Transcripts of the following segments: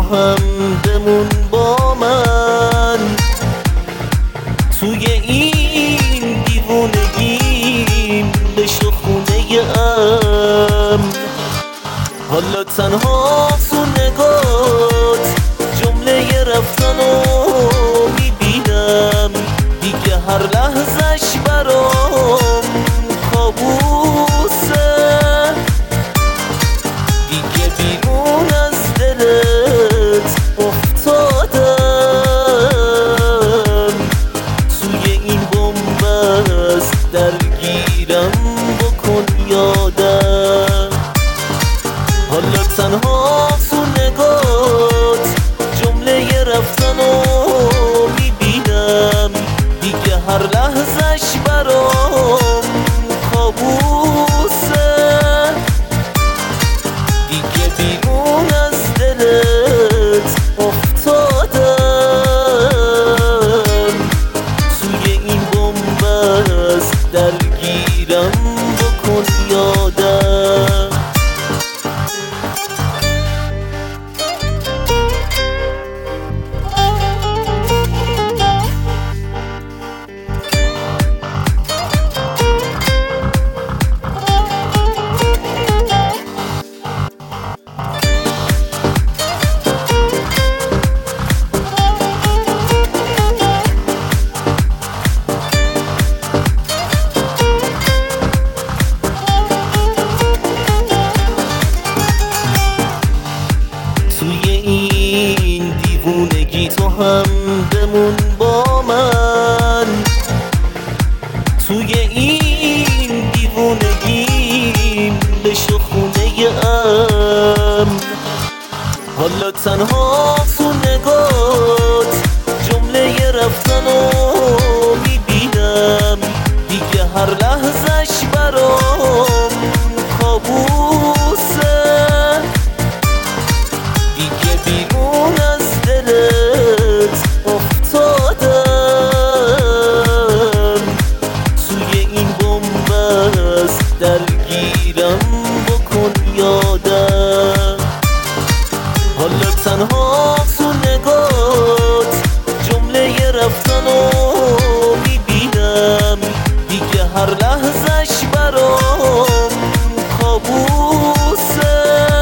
هم بمون با من توی این دیوونگیم، بشو خونه ام. حالا تنها تو نگات جمله رفتنو میبینم، دیگه هر لحظش برام کابوسه. دیگه بیرون از دلت افتادم، توی این بنبست درگیرم، بکن یادم. حالا تنها تو نگات جمله رفتنو میبینم، دیگه هر لحظش برام کابوسه. دیگه بیرون از دلت افتادم، توی این بنبست درگیرم، بکن یادم. توی این دیوونگی تو هم بمون با من، توی این دیوونگیم، بشو خونه ام. حالا تنها تو نگات جمله رفتنو میبینم، دیگه هر لحظش برام کابوسه. دیگه بیرون از دلت افتادم، توی این بنبست درگیرم، بکن یادم. حالا تنها تو نگات جمله رفتنو میبینم، دیگه هر لحظش برام کابوسه.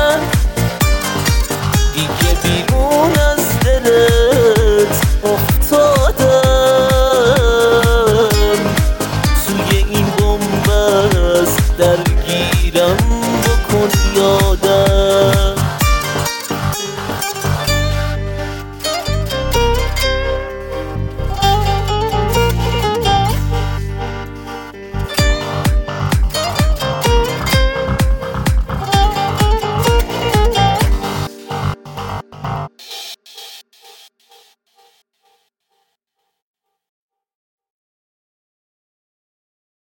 دیگه بیرون از دلت افتادم، توی این بنبست